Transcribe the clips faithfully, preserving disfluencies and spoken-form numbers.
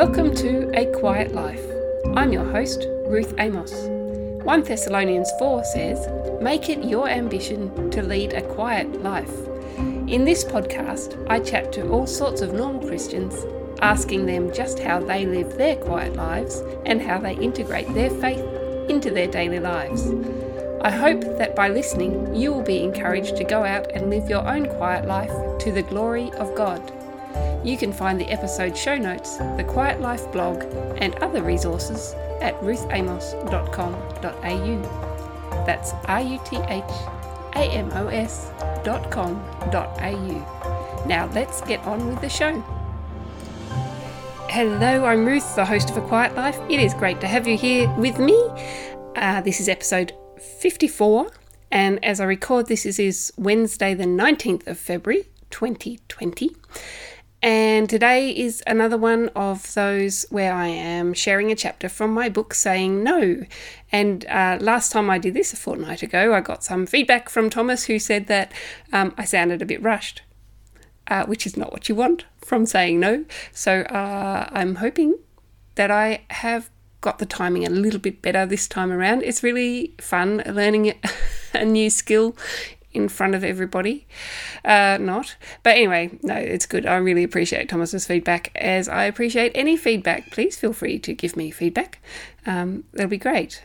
Welcome to A Quiet Life. I'm your host, Ruth Amos. First Thessalonians four says, "Make it your ambition to lead a quiet life." In this podcast, I chat to all sorts of normal Christians, asking them just how they live their quiet lives and how they integrate their faith into their daily lives. I hope that by listening, you will be encouraged to go out and live your own quiet life to the glory of God. You can find the episode show notes, the Quiet Life blog, and other resources at ruth amos dot com dot a u. That's R U T H A M O S dot com dot a u. Now let's get on with the show. Hello, I'm Ruth, the host of A Quiet Life. It is great to have you here with me. Uh, this is episode fifty-four, and as I record this, this is Wednesday the nineteenth of February twenty twenty. And today is another one of those where I am sharing a chapter from my book, Saying No. And uh, last time I did this, a fortnight ago, I got some feedback from Thomas who said that um, I sounded a bit rushed, uh, which is not what you want from saying no. So uh, I'm hoping that I have got the timing a little bit better this time around. It's really fun learning a new skill in front of everybody. Uh, not. But anyway, no, it's good. I really appreciate Thomas's feedback, as I appreciate any feedback. Please feel free to give me feedback. Um, that'll be great.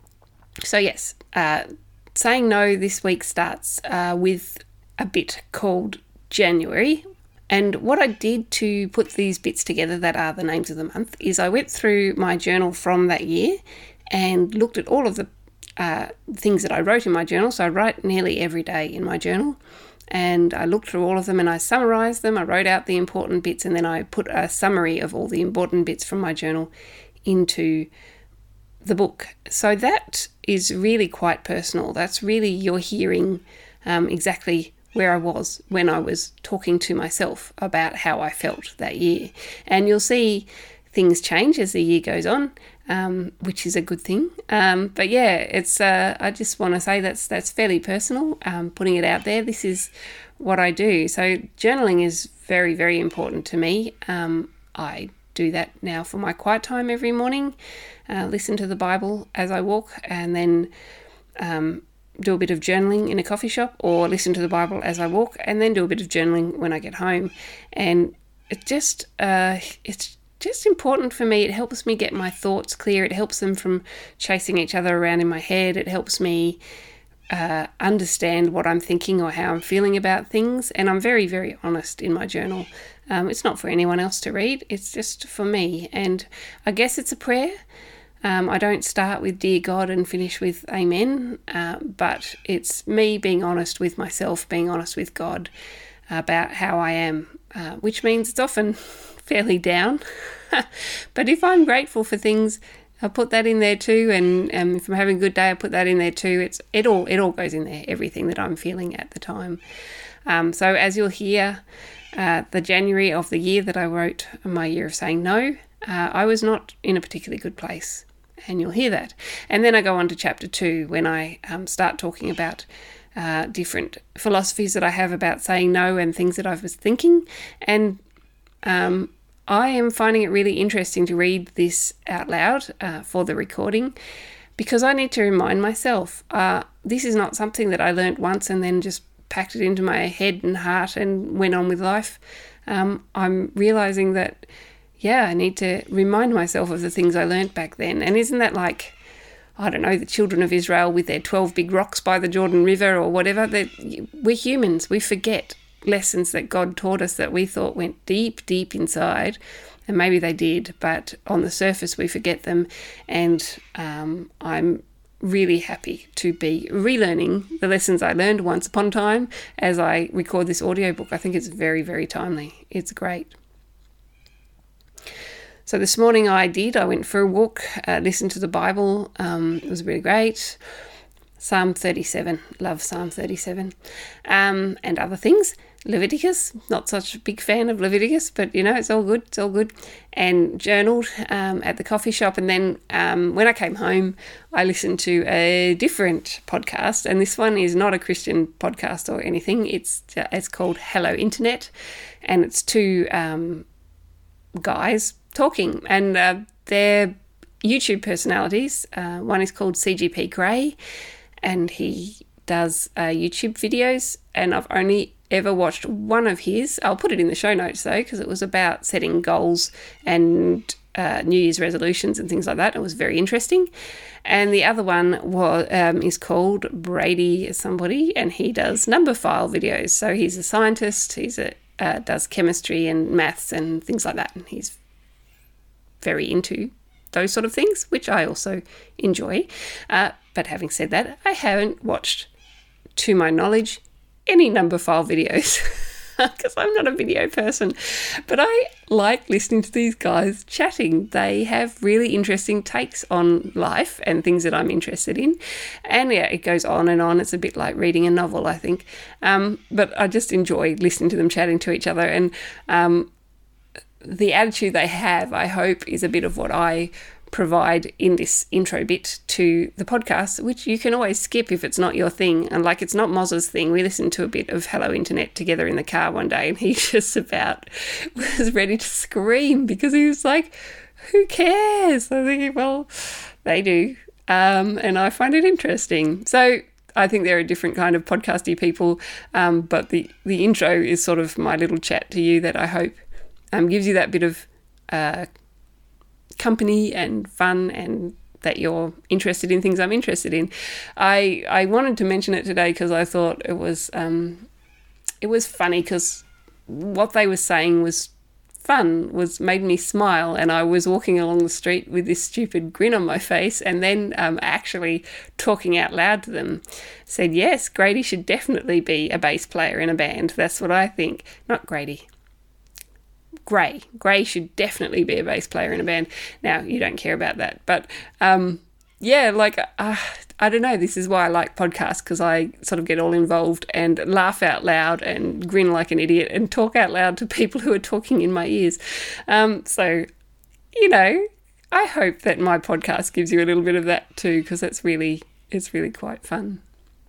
So yes, uh, Saying No this week starts uh, with a bit called January. And what I did to put these bits together that are the names of the month is I went through my journal from that year and looked at all of the Uh, things that I wrote in my journal. So I write nearly every day in my journal, and I looked through all of them and I summarised them. I wrote out the important bits, and then I put a summary of all the important bits from my journal into the book. So that is really quite personal. That's really, you're hearing um, exactly where I was when I was talking to myself about how I felt that year. And you'll see things change as the year goes on, um, which is a good thing. Um, but yeah, it's. Uh, I just want to say that's that's fairly personal. Um, putting it out there. This is what I do. So journaling is very, very important to me. Um, I do that now for my quiet time every morning. Uh, listen to the Bible as I walk, and then um, do a bit of journaling in a coffee shop, or listen to the Bible as I walk, and then do a bit of journaling when I get home. And it just uh, it's. just important for me. It helps me get my thoughts clear. It helps them from chasing each other around in my head. It helps me uh, understand what I'm thinking or how I'm feeling about things. And I'm very, very honest in my journal. Um, it's not for anyone else to read. It's just for me. And I guess it's a prayer. Um, I don't start with Dear God and finish with Amen. Uh, but it's me being honest with myself, being honest with God about how I am, uh, which means it's often fairly down. But if I'm grateful for things, I put that in there too, and um, if I'm having a good day, I put that in there too. It's it all it all goes in there, everything that I'm feeling at the time. Um, so as you'll hear, uh, the January of the year that I wrote my year of saying no, uh, I was not in a particularly good place, and you'll hear that. And then I go on to chapter two when I um, start talking about uh, different philosophies that I have about saying no and things that I was thinking. And um, I am finding it really interesting to read this out loud uh, for the recording, because I need to remind myself, uh, this is not something that I learnt once and then just packed it into my head and heart and went on with life. Um, I'm realising that, yeah, I need to remind myself of the things I learnt back then. And isn't that like, I don't know, the children of Israel with their twelve big rocks by the Jordan River or whatever? That we're humans, we forget lessons that God taught us that we thought went deep, deep inside, and maybe they did, but on the surface we forget them. And um, I'm really happy to be relearning the lessons I learned once upon a time as I record this audiobook. I think it's very, very timely. It's great. So this morning I did, I went for a walk, uh, listened to the Bible. Um, it was really great. Psalm thirty-seven, love Psalm thirty-seven, um, and other things. Leviticus, not such a big fan of Leviticus, but you know, it's all good, it's all good. And journaled um, at the coffee shop. And then um, when I came home, I listened to a different podcast. And this one is not a Christian podcast or anything. It's it's called Hello Internet. And it's two um, guys talking, and uh, they're YouTube personalities. Uh, one is called C G P Grey, and he does uh, YouTube videos, and I've only ever watched one of his. I'll put it in the show notes though, because it was about setting goals and uh, New Year's resolutions and things like that. It was very interesting. And the other one was um, is called Brady somebody, and he does Numberphile videos. So he's a scientist. He's a uh, does chemistry and maths and things like that, and he's very into those sort of things, which I also enjoy. Uh, but having said that, I haven't watched, to my knowledge, any Numberphile videos because I'm not a video person. But I like listening to these guys chatting. They have really interesting takes on life and things that I'm interested in. And yeah, it goes on and on. It's a bit like reading a novel, I think. Um, but I just enjoy listening to them chatting to each other. And um, the attitude they have, I hope, is a bit of what I provide in this intro bit to the podcast, which you can always skip if it's not your thing. And like, it's not Moz's thing. We listened to a bit of Hello Internet together in the car one day, and he just about was ready to scream because he was like, who cares? I think, well, they do. Um, and I find it interesting. So I think they're a different kind of podcasty people. Um, but the, the intro is sort of my little chat to you that I hope um, gives you that bit of uh, company and fun, and that you're interested in things I'm interested in. I I wanted to mention it today because I thought it was um it was funny, because what they were saying was fun, was made me smile, and I was walking along the street with this stupid grin on my face, and then um, actually talking out loud to them said, yes, Grady should definitely be a bass player in a band. That's what I think. Not Grady. Gray. Gray should definitely be a bass player in a band. Now, you don't care about that. But, um, yeah, like, uh, I don't know. This is why I like podcasts, because I sort of get all involved and laugh out loud and grin like an idiot and talk out loud to people who are talking in my ears. Um, so, you know, I hope that my podcast gives you a little bit of that too, because it's really, it's really quite fun.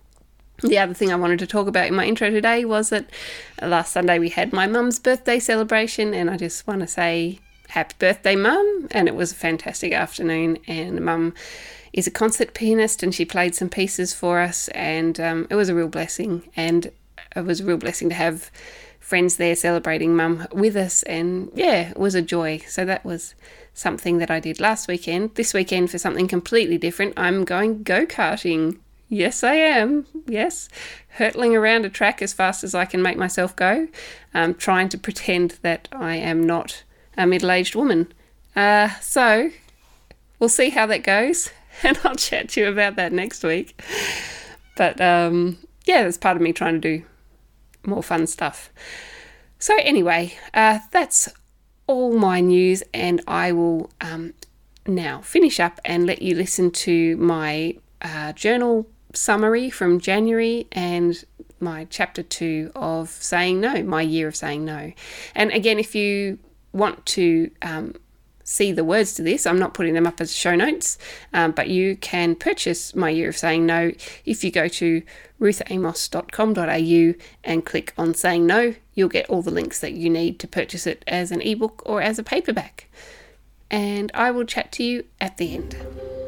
The other thing I wanted to talk about in my intro today was that last Sunday we had my mum's birthday celebration, and I just want to say happy birthday, Mum. And it was a fantastic afternoon, and Mum is a concert pianist and she played some pieces for us, and um, it was a real blessing, and it was a real blessing to have friends there celebrating Mum with us, and yeah, it was a joy. So that was something that I did last weekend. This weekend, for something completely different, I'm going go-karting. Yes, I am. Yes. Hurtling around a track as fast as I can make myself go, um, trying to pretend that I am not a middle-aged woman. Uh, so we'll see how that goes, and I'll chat to you about that next week. But um, yeah, that's part of me trying to do more fun stuff. So anyway, uh, that's all my news, and I will um, now finish up and let you listen to my uh, journal summary from January and my chapter two of Saying No, my year of saying no. And again, if you want to um, see the words to this, I'm not putting them up as show notes, um, but you can purchase my year of saying no if you go to ruth amos dot com dot a u and click on Saying No. You'll get all the links that you need to purchase it as an ebook or as a paperback. And I will chat to you at the end.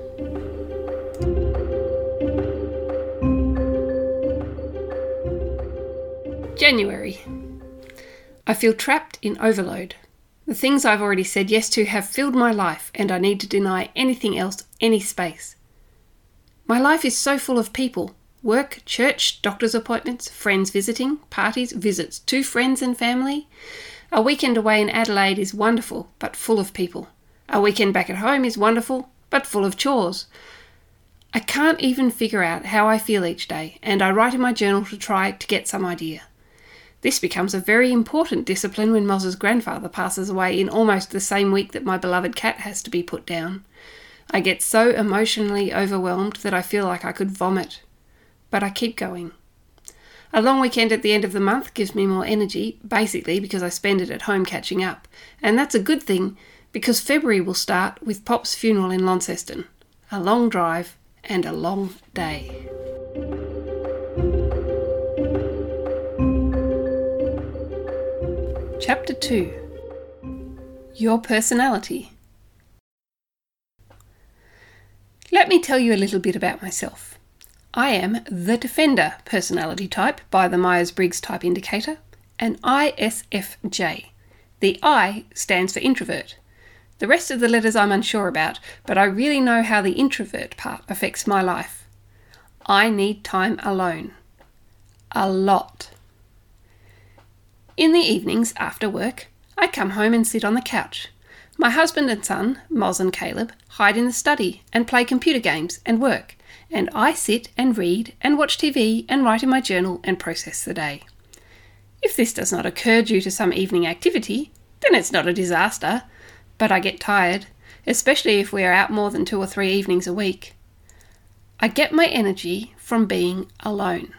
January. I feel trapped in overload. The things I've already said yes to have filled my life, and I need to deny anything else any space. My life is so full of people. Work, church, doctor's appointments, friends visiting, parties, visits to friends and family. A weekend away in Adelaide is wonderful, but full of people. A weekend back at home is wonderful, but full of chores. I can't even figure out how I feel each day, and I write in my journal to try to get some idea. This becomes a very important discipline when Moz's grandfather passes away in almost the same week that my beloved cat has to be put down. I get so emotionally overwhelmed that I feel like I could vomit. But I keep going. A long weekend at the end of the month gives me more energy, basically because I spend it at home catching up. And that's a good thing, because February will start with Pop's funeral in Launceston. A long drive and a long day. Chapter two. your personality. Let me tell you a little bit about myself. I am the Defender personality type by the Myers-Briggs Type Indicator, and I S F J. The I stands for introvert. The rest of the letters I'm unsure about, but I really know how the introvert part affects my life. I need time alone. A lot. In the evenings after work, I come home and sit on the couch. My husband and son, Moz and Caleb, hide in the study and play computer games and work, and I sit and read and watch T V and write in my journal and process the day. If this does not occur due to some evening activity, then it's not a disaster, but I get tired, especially if we are out more than two or three evenings a week. I get my energy from being alone.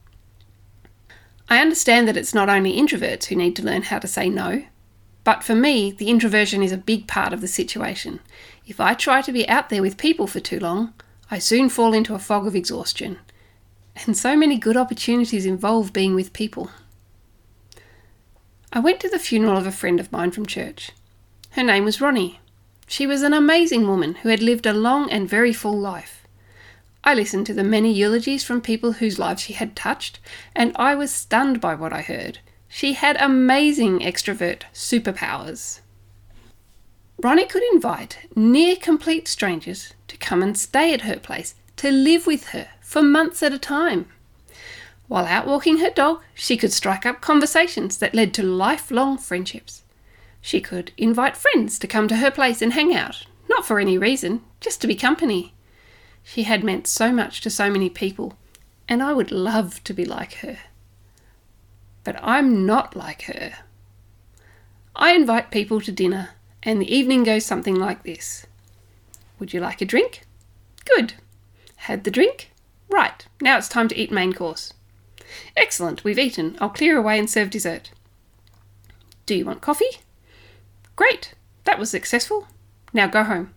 I understand that it's not only introverts who need to learn how to say no, but for me, the introversion is a big part of the situation. If I try to be out there with people for too long, I soon fall into a fog of exhaustion. And so many good opportunities involve being with people. I went to the funeral of a friend of mine from church. Her name was Ronnie. She was an amazing woman who had lived a long and very full life. I listened to the many eulogies from people whose lives she had touched, and I was stunned by what I heard. She had amazing extrovert superpowers. Ronnie could invite near complete strangers to come and stay at her place, to live with her for months at a time. While out walking her dog, she could strike up conversations that led to lifelong friendships. She could invite friends to come to her place and hang out, not for any reason, just to be company. She had meant so much to so many people, and I would love to be like her. But I'm not like her. I invite people to dinner, and the evening goes something like this. Would you like a drink? Good. Had the drink? Right, now it's time to eat main course. Excellent, we've eaten. I'll clear away and serve dessert. Do you want coffee? Great, that was successful. Now go home.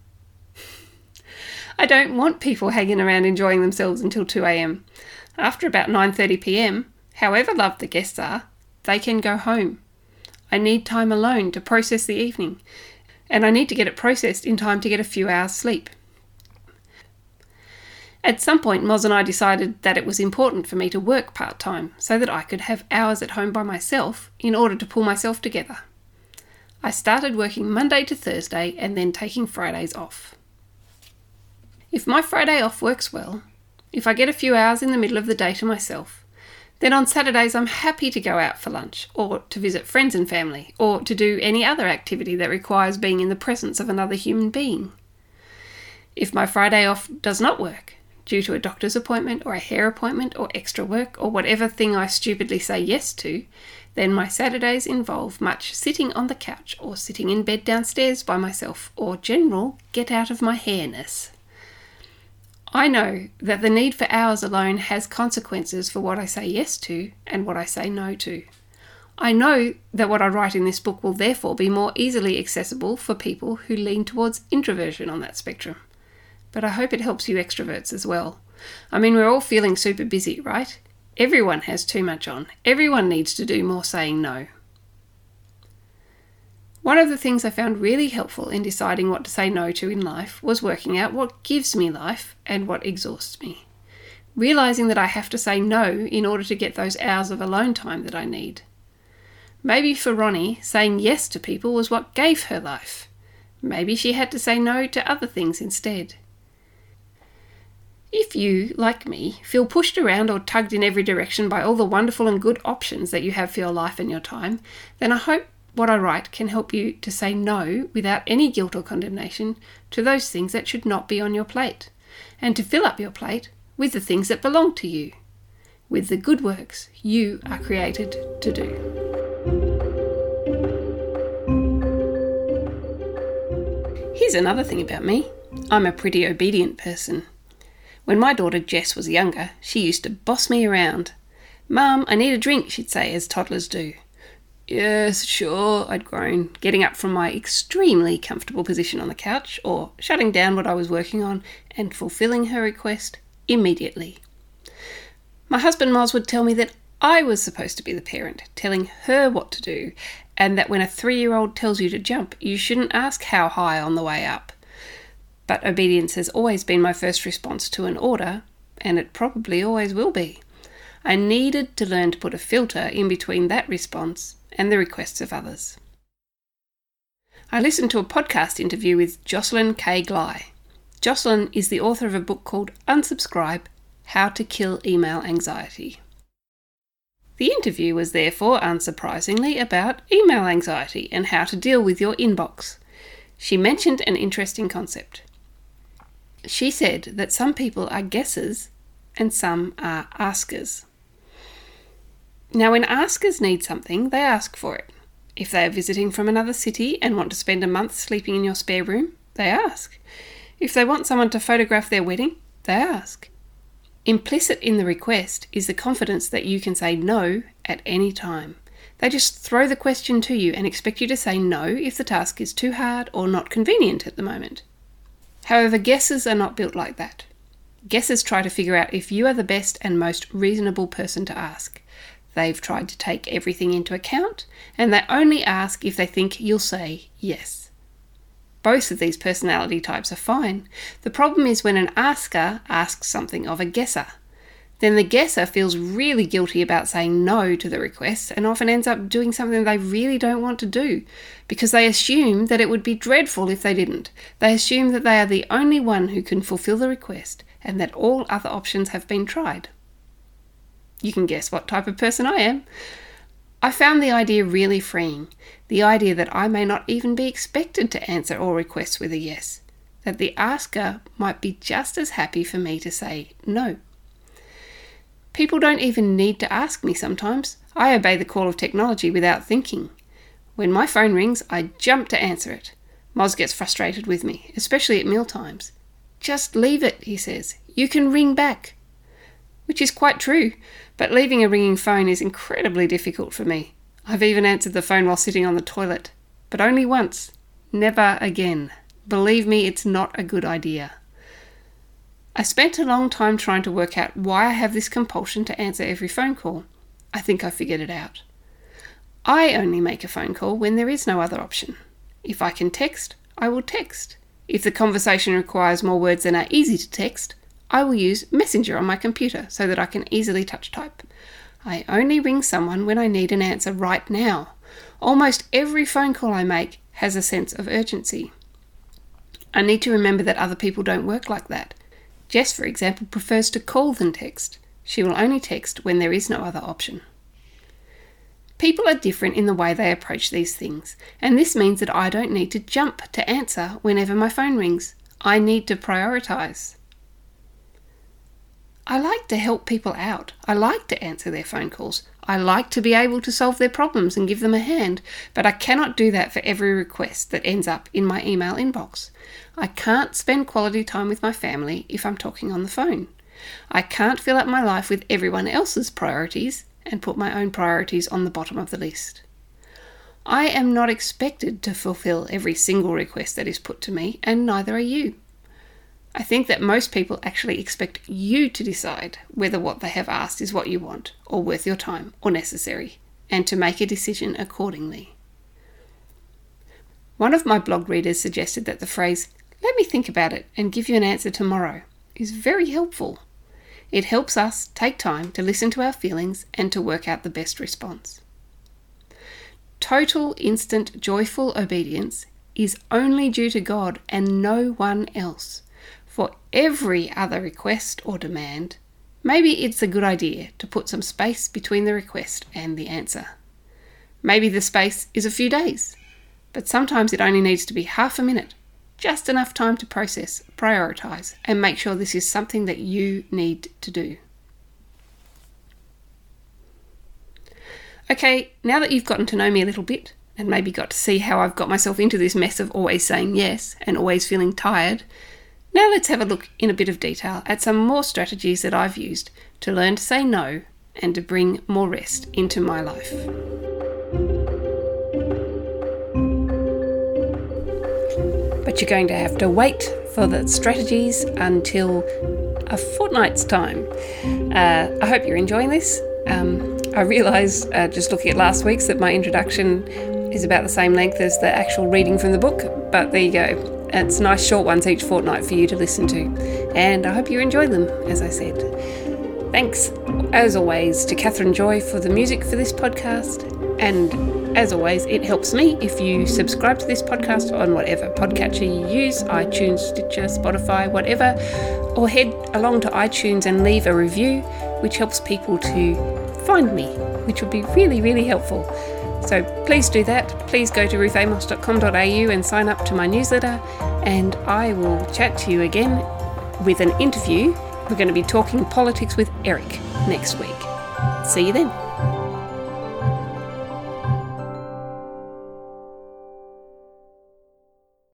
I don't want people hanging around enjoying themselves until two a.m. After about nine thirty p.m, however loved the guests are, they can go home. I need time alone to process the evening, and I need to get it processed in time to get a few hours sleep. At some point, Moz and I decided that it was important for me to work part-time so that I could have hours at home by myself in order to pull myself together. I started working Monday to Thursday and then taking Fridays off. If my Friday off works well, if I get a few hours in the middle of the day to myself, then on Saturdays I'm happy to go out for lunch or to visit friends and family or to do any other activity that requires being in the presence of another human being. If my Friday off does not work, due to a doctor's appointment or a hair appointment or extra work or whatever thing I stupidly say yes to, then my Saturdays involve much sitting on the couch or sitting in bed downstairs by myself or general get out of my hairness. I know that the need for hours alone has consequences for what I say yes to and what I say no to. I know that what I write in this book will therefore be more easily accessible for people who lean towards introversion on that spectrum. But I hope it helps you extroverts as well. I mean, we're all feeling super busy, right? Everyone has too much on. Everyone needs to do more saying no. One of the things I found really helpful in deciding what to say no to in life was working out what gives me life and what exhausts me. Realising that I have to say no in order to get those hours of alone time that I need. Maybe for Ronnie, saying yes to people was what gave her life. Maybe she had to say no to other things instead. If you, like me, feel pushed around or tugged in every direction by all the wonderful and good options that you have for your life and your time, then I hope what I write can help you to say no without any guilt or condemnation to those things that should not be on your plate, and to fill up your plate with the things that belong to you, with the good works you are created to do. Here's another thing about me. I'm a pretty obedient person. When my daughter Jess was younger, she used to boss me around. "Mum, I need a drink," she'd say, as toddlers do. "Yes, sure," I'd groan, getting up from my extremely comfortable position on the couch, or shutting down what I was working on and fulfilling her request immediately. My husband Moz would tell me that I was supposed to be the parent, telling her what to do, and that when a three-year-old tells you to jump, you shouldn't ask how high on the way up. But obedience has always been my first response to an order, and it probably always will be. I needed to learn to put a filter in between that response and the requests of others. I listened to a podcast interview with Jocelyn K. Glye. Jocelyn is the author of a book called Unsubscribe: How to Kill Email Anxiety. The interview was therefore, unsurprisingly, about email anxiety and how to deal with your inbox. She mentioned an interesting concept. She said that some people are guessers and some are askers. Now, when askers need something, they ask for it. If they are visiting from another city and want to spend a month sleeping in your spare room, they ask. If they want someone to photograph their wedding, they ask. Implicit in the request is the confidence that you can say no at any time. They just throw the question to you and expect you to say no if the task is too hard or not convenient at the moment. However, guessers are not built like that. Guessers try to figure out if you are the best and most reasonable person to ask. They've tried to take everything into account, and they only ask if they think you'll say yes. Both of these personality types are fine. The problem is when an asker asks something of a guesser. Then the guesser feels really guilty about saying no to the request and often ends up doing something they really don't want to do because they assume that it would be dreadful if they didn't. They assume that they are the only one who can fulfill the request and that all other options have been tried. You can guess what type of person I am. I found the idea really freeing, the idea that I may not even be expected to answer all requests with a yes, that the asker might be just as happy for me to say no. People don't even need to ask me sometimes. I obey the call of technology without thinking. When my phone rings, I jump to answer it. Moz gets frustrated with me, especially at mealtimes. Just leave it, he says. You can ring back. Which is quite true, but leaving a ringing phone is incredibly difficult for me. I've even answered the phone while sitting on the toilet, but only once. Never again. Believe me, it's not a good idea. I spent a long time trying to work out why I have this compulsion to answer every phone call. I think I figured it out. I only make a phone call when there is no other option. If I can text, I will text. If the conversation requires more words than are easy to text, I will use Messenger on my computer so that I can easily touch type. I only ring someone when I need an answer right now. Almost every phone call I make has a sense of urgency. I need to remember that other people don't work like that. Jess, for example, prefers to call than text. She will only text when there is no other option. People are different in the way they approach these things, and this means that I don't need to jump to answer whenever my phone rings. I need to prioritise. I like to help people out. I like to answer their phone calls. I like to be able to solve their problems and give them a hand, but I cannot do that for every request that ends up in my email inbox. I can't spend quality time with my family if I'm talking on the phone. I can't fill up my life with everyone else's priorities and put my own priorities on the bottom of the list. I am not expected to fulfill every single request that is put to me, and neither are you. I think that most people actually expect you to decide whether what they have asked is what you want, or worth your time, or necessary, and to make a decision accordingly. One of my blog readers suggested that the phrase, "Let me think about it and give you an answer tomorrow," is very helpful. It helps us take time to listen to our feelings and to work out the best response. Total, instant, joyful obedience is only due to God and no one else. For every other request or demand, maybe it's a good idea to put some space between the request and the answer. Maybe the space is a few days, but sometimes it only needs to be half a minute, just enough time to process, prioritise, and make sure this is something that you need to do. Okay, now that you've gotten to know me a little bit, and maybe got to see how I've got myself into this mess of always saying yes and always feeling tired, now let's have a look in a bit of detail at some more strategies that I've used to learn to say no and to bring more rest into my life. But you're going to have to wait for the strategies until a fortnight's time. Uh, I hope you're enjoying this. Um, I realised uh, just looking at last week's that my introduction is about the same length as the actual reading from the book, but there you go. It's nice short ones each fortnight for you to listen to, and I hope you enjoy them, as I said. Thanks, as always, to Catherine Joy for the music for this podcast, and as always, it helps me if you subscribe to this podcast on whatever podcatcher you use, iTunes, Stitcher, Spotify, whatever, or head along to iTunes and leave a review, which helps people to find me, which would be really, really helpful. So please do that. Please go to ruth amos dot com dot a u and sign up to my newsletter, and I will chat to you again with an interview. We're going to be talking politics with Eric next week. See you then.